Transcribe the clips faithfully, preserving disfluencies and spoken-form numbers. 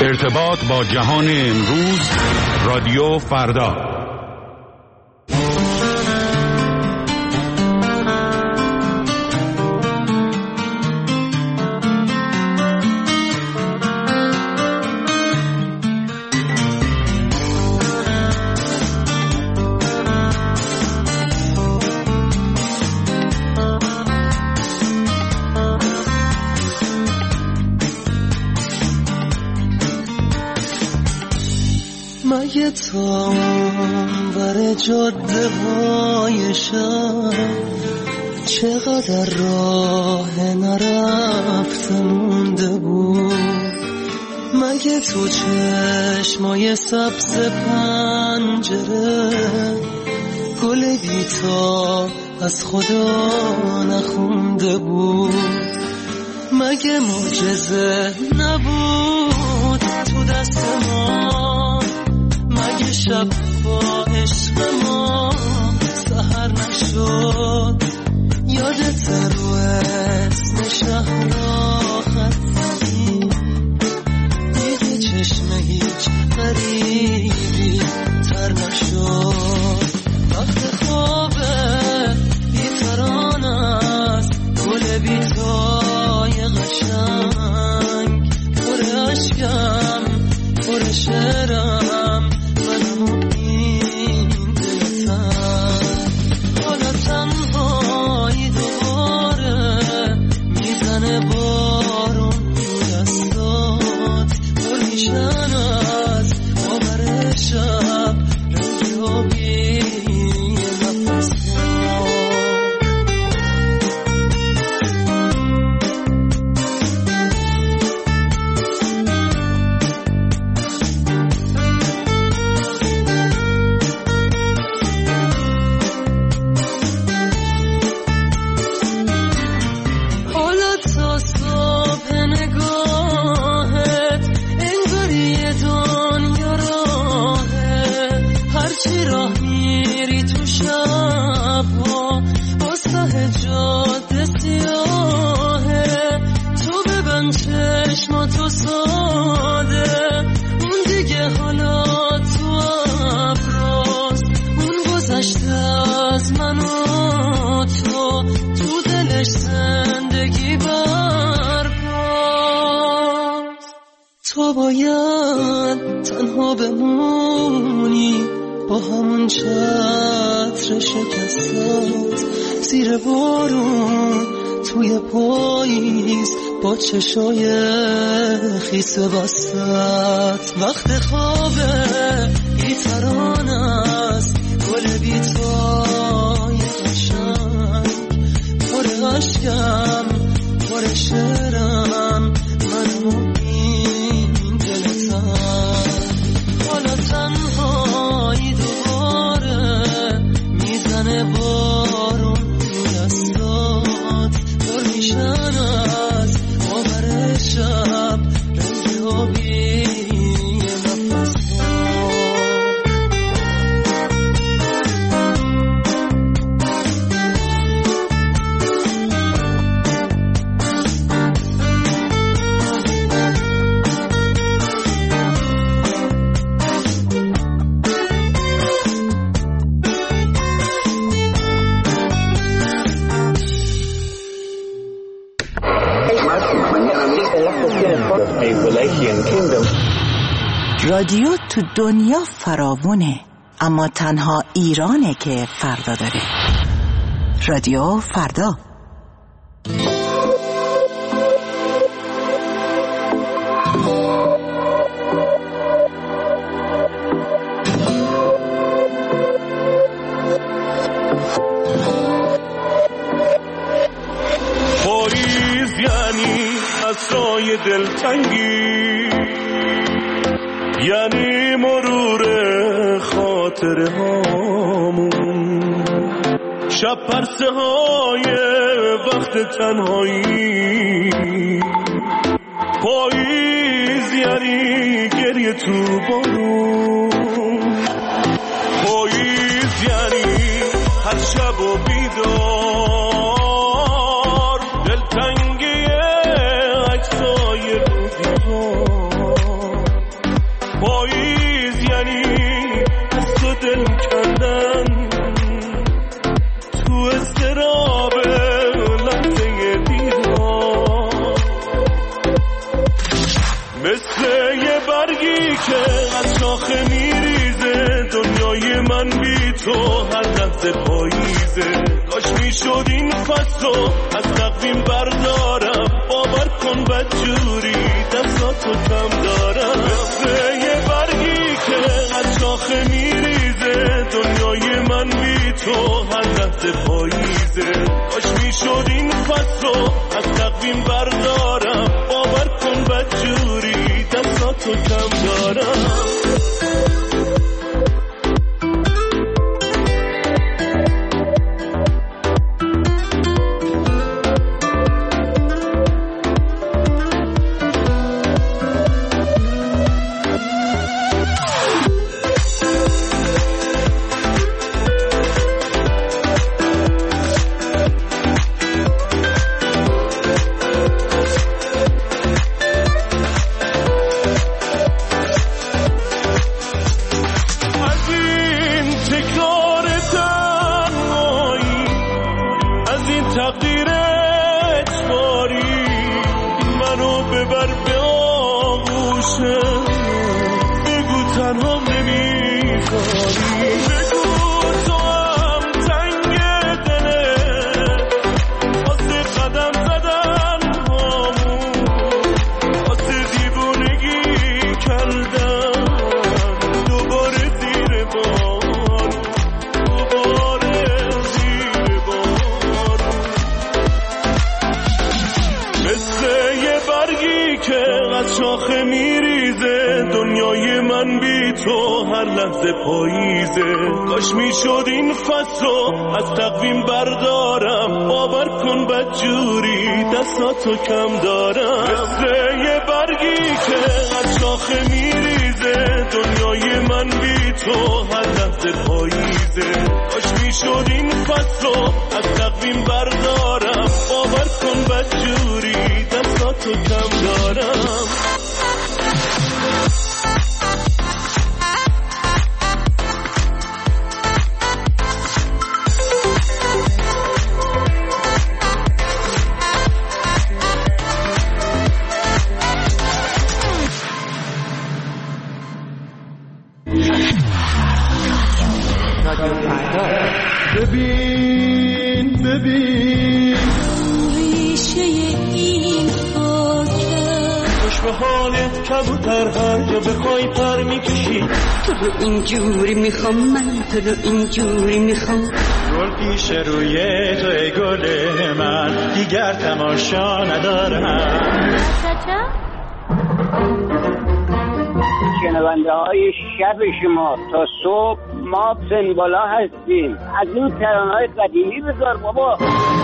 ارتباط با جهان امروز، رادیو فردا. مگه تا بر جاده های شب چقدر راه نرفته مونده بود؟ مگه تو چشمای سبز پنجره گل بیتا از خدا نخونده بود؟ مگه معجزه نبود تو دست ما؟ مگه شب با عشق ما سحر نشد؟ یادت رو اسم شهر را خط زدی؟ دیگه چشم هیچ غریبی تر نشد. وقت خوابه بیتران است گل بیتای قشنگ، پر عشقم پر شعرم منم این دلتن. حالا تنهایی دوباره میزنه بارون دستات، پر میشن از باور شب رنگی آبی نفسات. چی راه میری تو شبها واسه جاده سیاهه؟ تو ببند چشماتو ساده، اون دیگه حالا تو ابراست. اون گذشته از من و تو، تو دلش زندگی برپاست. تو باید تنها بمونی با همون چتر شکستت زیر بارون توی پاییز با چشای خیس بستت. وقت خوابه بیتران است گل بیتای قشنگ، پر عشقم پر شعرم منم این دلتن. حالا تنهایی دوباره میزنه بارون دستات، پر میشن از باور شب رنگ آبی نفسات. رادیو تو دنیا فراوونه، اما تنها ایرانه که فردا داره. رادیو فردا. پاییز یعنی عصای دلتنگی، یعنی مرور خاطره هامون، شب پرسه های وقت تنهایی. پاییز یعنی گریه تو بارون، پاییز یعنی هر شب و بیدار دلتنگی عکسای روزی ها. مثل یه برگی که از شاخه میریزه، دنیای من بی تو هر لحظه پاییزه. کاش میشد این فصل از تقویم بردارم، باور کن بدجوری دستاتو کم دارم. مثل یه برگی که از شاخه میریزه، دنیای من بی تو هر لحظه پاییزه. کاش میشد این فصل از تقویم بردارم، باور کن بدجوری دستاتو کم دارم. کاش میشد این فصل از تقویم بردارم، باور کن بدجوری دستاتو کم دارم. مثل یه برگی که از شاخه میریزه، دنیای من بی تو هر لحظه پاییزه. کاش میشد این فصل از تقویم بردارم، باور کن بدجوری دستاتو کم دارم. ببین ببین ریشه این خاکه، خوش به حالت کبوتر هر جا بخوای پر میکشی. تو رو اینجوری میخوام، من تو رو اینجوری میخوام. گل پیش روی تو ای گل من، دیگر تماشا ندارم. شنونده های شب شما تا صبح ما سنبالا هستیم. از این ترانه‌های قدیمی بذار بابا.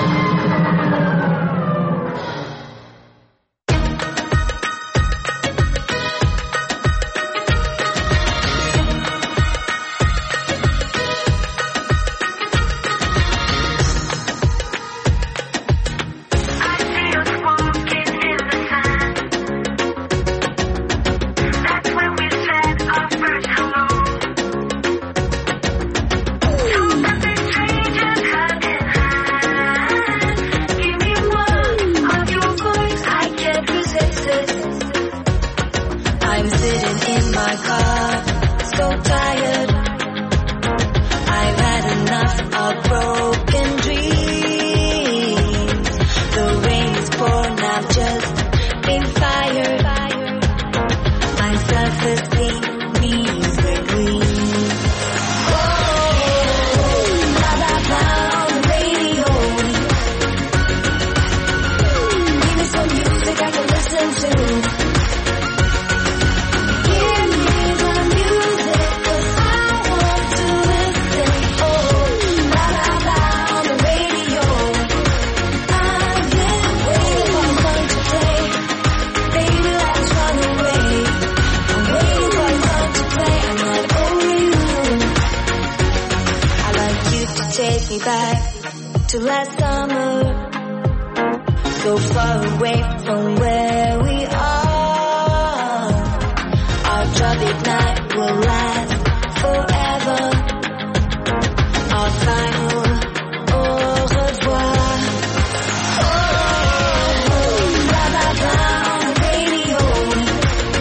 To last summer, so far away from where we are. Our troubled night will last forever. Our final au revoir. Oh, blah blah blah on the radio.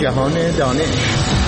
جهان دانش.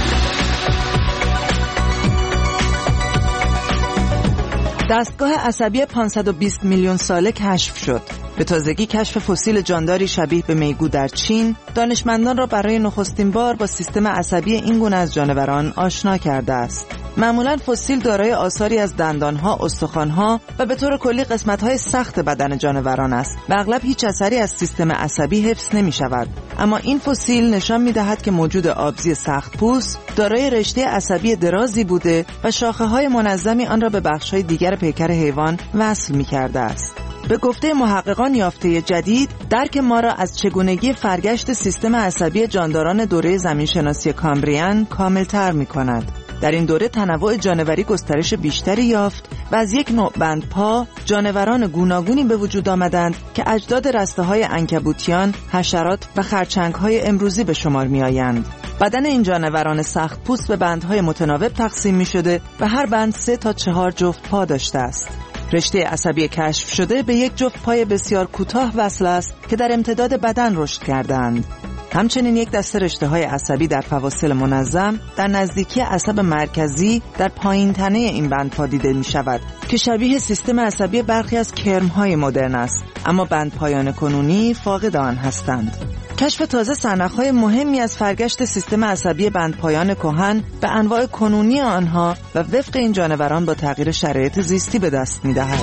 دستگاه عصبی پانصد و بیست میلیون ساله کشف شد. به تازگی کشف فسیل جانداری شبیه به میگو در چین دانشمندان را برای نخستین بار با سیستم عصبی این گونه از جانوران آشنا کرده است. معمولاً فسیل دارای آثاری از دندانها، استخوانها و به طور کلی قسمت‌های سخت بدن جانوران است و اغلب هیچ اثری از سیستم عصبی حفظ نمی‌شود. اما این فسیل نشان می‌دهد که موجود آبزی سخت‌پوست دارای رشته عصبی درازی بوده و شاخه‌های منظمی آن را به بخش‌های دیگر پیکر حیوان وصل می‌کرده است. به گفته محققان یافته جدید درک ما را از چگونگی فرگشت سیستم عصبی جانداران دوره زمینشناسی کامبریان کاملتر می‌کند. در این دوره تنوع جانوری گسترش بیشتری یافت و از یک نوع بندپا جانوران گوناگونی به وجود آمدند که اجداد رسته‌های عنکبوتیان، حشرات و خرچنگ‌های امروزی به شمار می‌آیند. بدن این جانوران سخت پوست به بندهای متناوب تقسیم می‌شده و هر بند سه تا چهار جفت پا داشته است. رشته عصبی کشف شده به یک جفت پای بسیار کوتاه وصل است که در امتداد بدن رشد کردند. همچنین یک دسته رشته‌های عصبی در فواصل منظم در نزدیکی عصب مرکزی در پایین تنه این بندپا دیده می‌شود که شبیه سیستم عصبی برخی از کرم‌های مدرن است، اما بندپایان کنونی فاقد آن هستند. کشف تازه سرنخ‌های مهمی از فرگشت سیستم عصبی بندپایان کهن به انواع کنونی آنها و وفق این جانوران با تغییر شرایط زیستی به دست می‌دهد.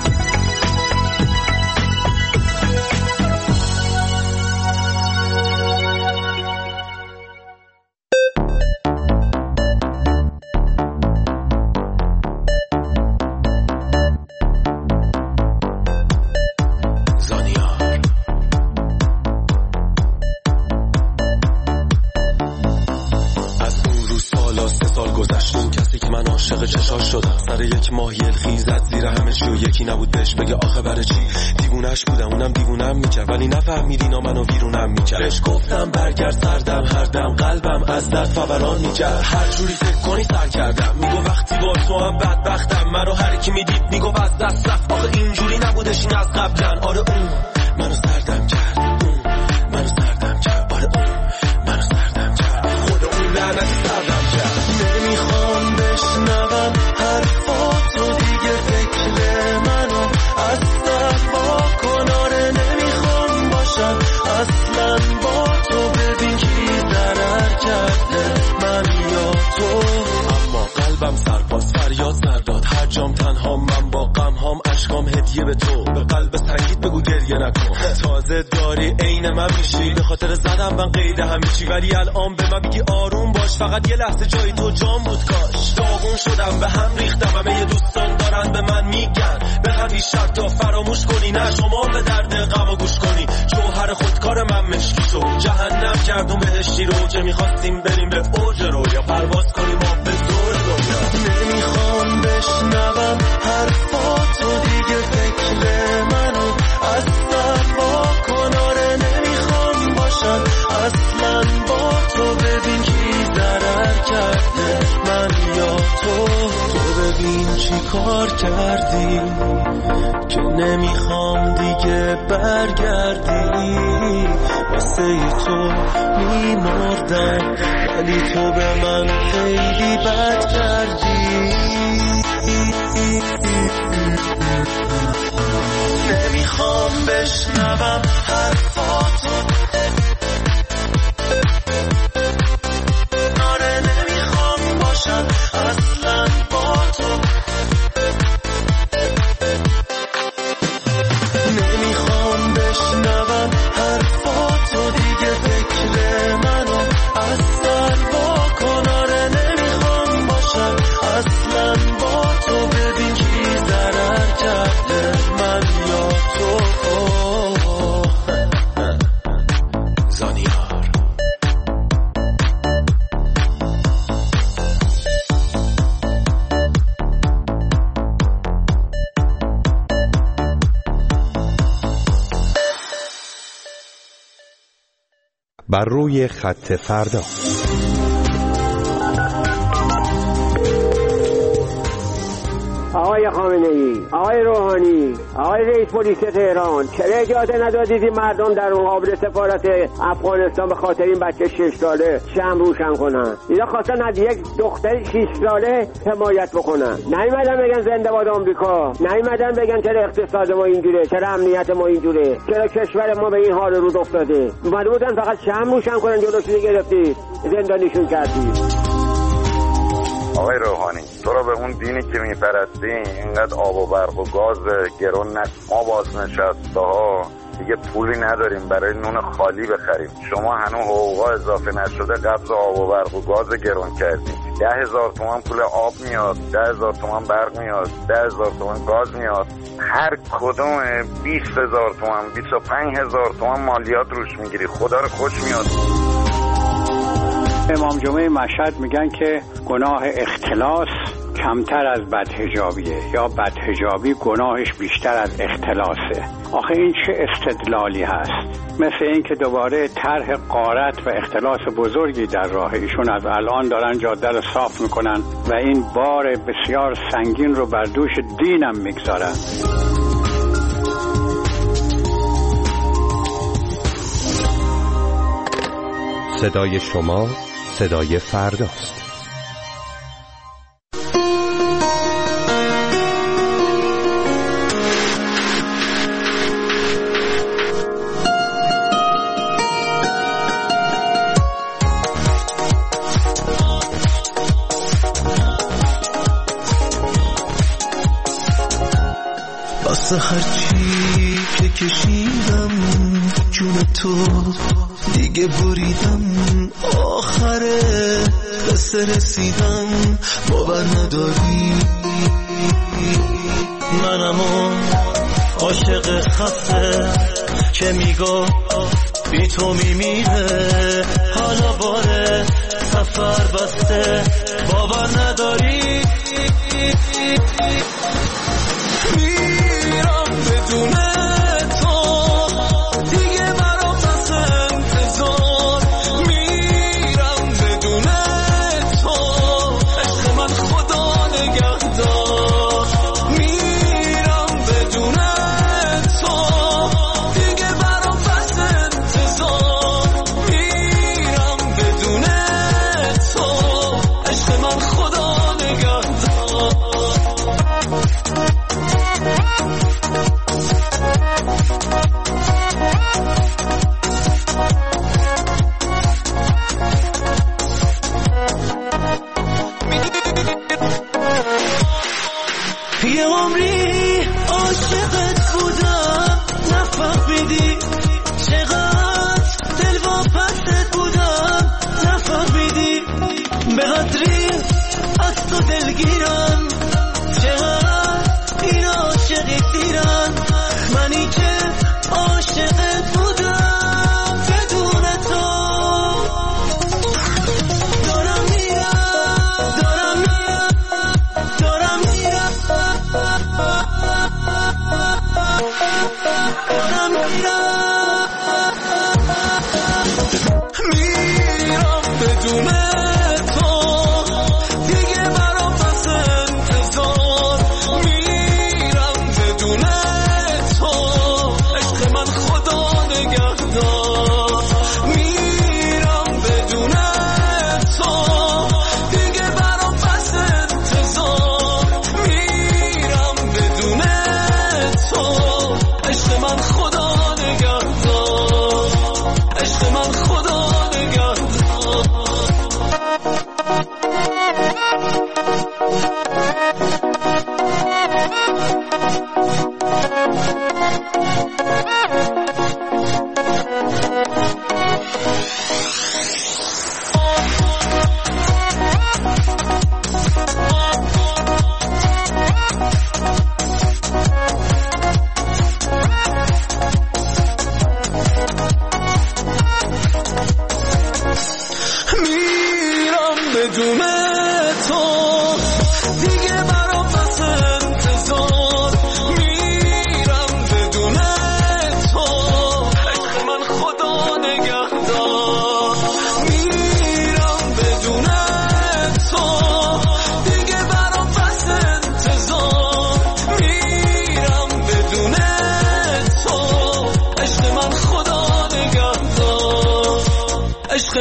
سر یک ماهی خیزت زیر همه چی و یکی نبود بهش بگه آخه برای چی. دیوونش بودم اونم دیوونم میکرد ولی نفهمید اینا منو ویرونم میکرد. بهش گفتم برگرد سردم هر دم قلبم از درد فوران میکرد. هر جوری فکر کنی سر کردم میگو وقتی با تو هم بدبختم. منو هر کی میدید میگو از دست رفت. آخه اینجوری نبودش این از قبلن. آره اون منو سردم کرد، اون منو سردم کرد، آره اون منو سردم کرد. خود اون لعنتی سردم کرد. نمیخوام بشنوم حرفاتو دیگه، فکر منو اصلا با کناره نمیخوام باشم اصلا با تو. ببین کی ضرر کرده من یا تو. اما قلبم سرباز فریاد سرداد هر جام تنها من با غم هام عشقام هدیه به تو. به قلب سنگیت بگو گریه نکن تازه داری عین من میشی. به خاطر زدم من قید همیچی ولی الان به من بگی آروم باش. فقط یه لحظه جای تو جام بود کاش. داغون شدم به هم ریختم همه یه دوستان دارن به من میگن بخواد این شب تا فراموش کنی. نه شما به درد غم گوش کنی. جوهر خودکار من مشکی شد جهنم کردم بهشتی رو که میخواستیم بریم به اوج رو یا پرواز کنیم ما به زور دنیا. نمیخوام بشنوم حرفاتو دیگه، فکر منو اصلا با کناره نمیخوام باشم اصلا با تو. ببین کی ضرر کرده من یا تو. تو ببین چی کار کردی که نمیخوام دیگه برگردی. واسه تو میمردم ولی تو به من خیلی بد کردی. نمیخوام بشنوم حرفاتو آره نمیخوام باشم اصلا با تو. نمیخوام بشنوم حرفاتو دیگه، فکر منو اصلا با کن. آره نمیخوام باشم اصلا با تو. ببین کی ضرر کرده من یا تو. زانیار بر روی خط فردا. آقای آقای خامنه‌ای، آقای روحانی، آقای رئیس پلیس تهران، چرا اجازه ندادید این مردم در مقابل سفارت افغانستان به خاطر این بچه شش ساله شمع روشن کنن؟ اینا خواستن از یک دختر شش ساله حمایت بکنن. نیومدن بگن زنده باد آمریکا، نیومدن بگن چرا اقتصاد ما اینجوره، چرا امنیت ما اینجوره، چرا کشور ما به این حال رو افتاده. اومده بودن فقط شمع روشن کنن، جلوشو گرفتید، زندانیشون کردید. آقای روحانی، تو را به اون دینی که میپرستی اینقدر آب و برق و گاز گرون نکن. ما بازنشسته ها دیگه پولی نداریم برای نون خالی بخریم. شما هنوز حقوقا اضافه نشده قبض آب و برق و گاز گرون کردیم. ده هزار تومان پول آب میاد، ده هزار تومان برق میاد، ده هزار تومان گاز میاد. هر کدوم بیست هزار تومان، بیست و پنج هزار تومان مالیات روش میگیری. خدا رو خوش میاد. امام جمعه مشهد میگن که گناه اختلاس کمتر از بدحجابیه یا بدحجابی گناهش بیشتر از اختلاسه. آخه این چه استدلالی هست؟ مثل این که دوباره طرح غارت و اختلاس بزرگی در راه ایشون از الان دارن جاده رو صاف میکنن و این بار بسیار سنگین رو بر دوش دینم میگذارن. صدای شما صدای فرداست. واسه هرچی که کشیدم جون تو دیگه بریدم، آخره قصه رسیدم باور نداری. منم اون عاشق خسته که میگو بی تو میمیره، حالا باره سفر بسته باور نداری. میرم بدون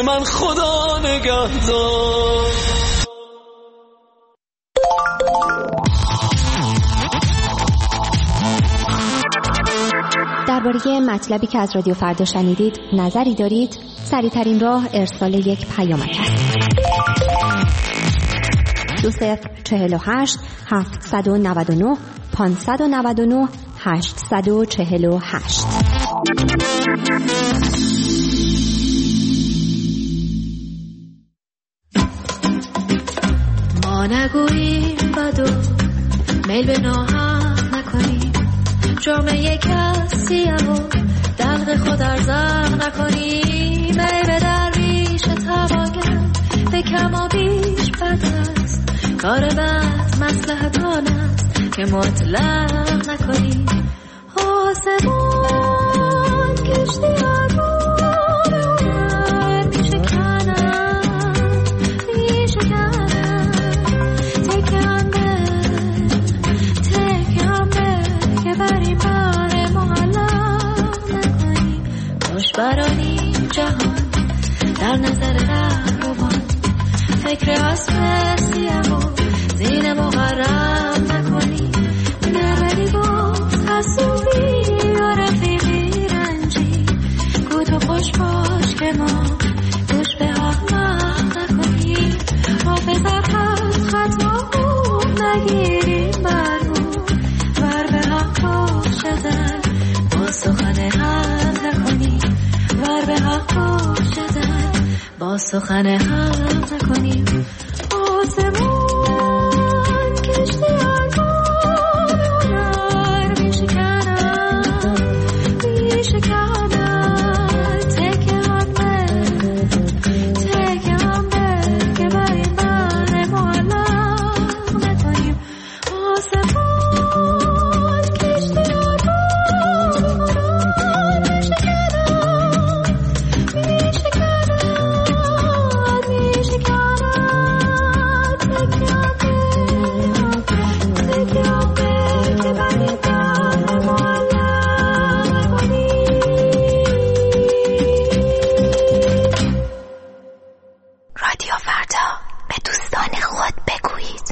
من خدا نگهدار. درباره مطلبی که از رادیو فردا شنیدید نظری دارید؟ سریع‌ترین راه ارسال یک پیامک است. دو صفر چهل و هشت هفتصد و نود و نه پانصد و نود و نه هشتصد و چهل و هشت. ما نگوییم بدو میل به ناحق نکنیم، جامعه کسیم و دلق خود ارزق نکنیم. ای به درویش تواگر به کم و بیش بد است، کار بد مصلحت آن است که مطلق نکنیم. آسمان کشتی آروم هنر می شکنم می شکنم، تکم به تکم به که بر این بار معلق نکنیم. خوش برانیم جهان در نظر رهروان، فکر اسب سیم و زین مغرب نکنیم. نرولی با حسوبی و رفیقی رنجی، گو تو خوش باش که ما گوش به حق مخ نکنیم. حافظت هست خطا خوب نگیریم برمون، ور به حق باشدن با سخن حق نکنیم. ور به حق باشدن با سخن حق نکنیم. آسمان کشتی آرمان هنر می شکنم می شکنم، تکه هم به تکه هم به که بر این بر معلق نکنیم. آسمان کشتی آرمان هنر می شکنم می شکنم می شکنم، تکه هم به تکه هم به که بر این بر معلق نکنیم. رادیو فردا، به دوستان خود بگویید.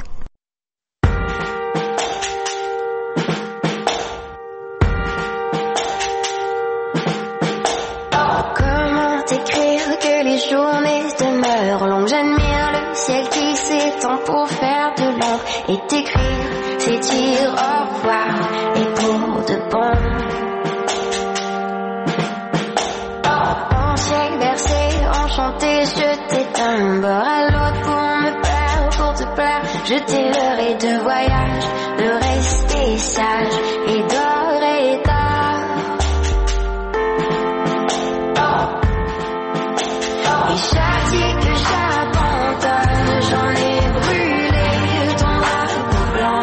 Comment écrire que les journées demeurent longues? J'admire le ciel qui s'étend pour faire de l'ombre et t'écrire, c'est dire au revoir et pour de bon. En siècle bercé, enchanté, je t'éteins d'un bord à l'autre pour me perdre, pour te plaire. Je t'aimerai de voyage, de rester sage et d'or et d'art. Et chaque pied que j'abandonne, j'en ai brûlé ton drapeau blanc.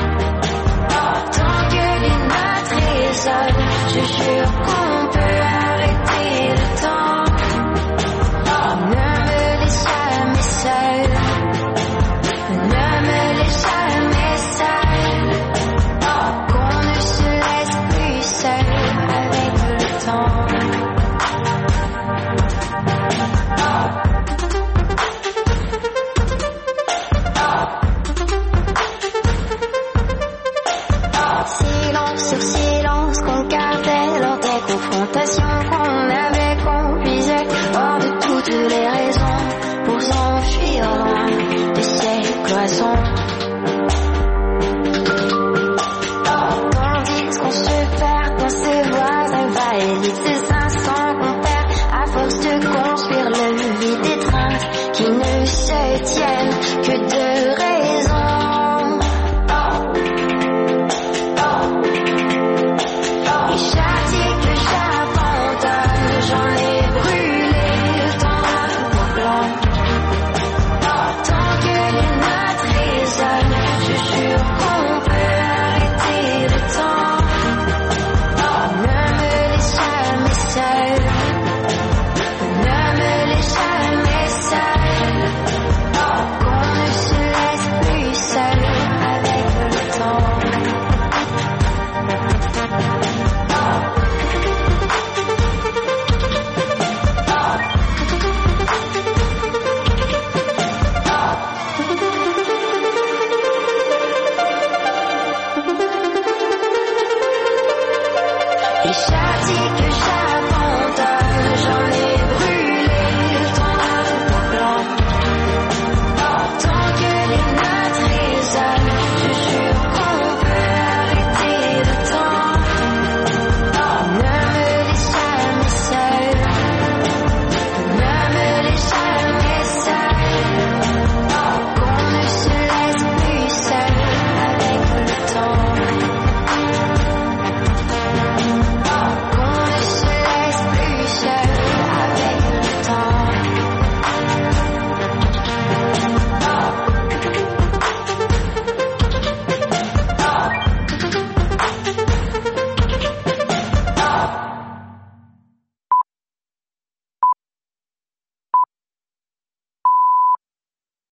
Tant que les notes résonnent, je jure qu'on peut arrêter le temps. Ne me laisse jamais seule, ne me laisse jamais seule, qu'on ne se laisse plus seul avec le temps. Silence sur silence qu'on gardait lors des confrontations qu'on avait, conduisait hors de toutes les raisons pour s'enfuir loin de ces cloisons. Tandis qu'on se perd dans ces voies invalides, ces instants qu'on perd à force de construire le vide, des trains qui ne se tiennent que de